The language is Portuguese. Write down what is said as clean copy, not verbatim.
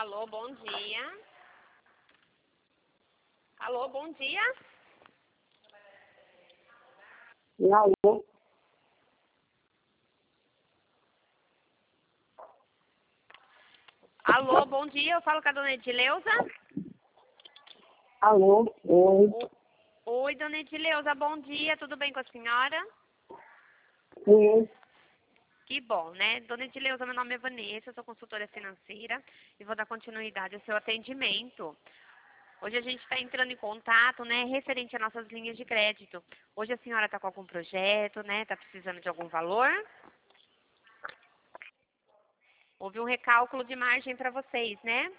Alô, bom dia. Alô, bom dia. Alô? Alô, bom dia. Eu falo com a dona Edileuza. Alô? Oi? Oi, dona Edileuza, bom dia. Tudo bem com a senhora? Sim. Que bom, né? Dona Edileuza, meu nome é Vanessa, eu sou consultora financeira e vou dar continuidade ao seu atendimento. Hoje a gente está entrando em contato, né, referente às nossas linhas de crédito. Hoje a senhora está com algum projeto, né? Está precisando de algum valor? Houve um recálculo de margem para vocês, né?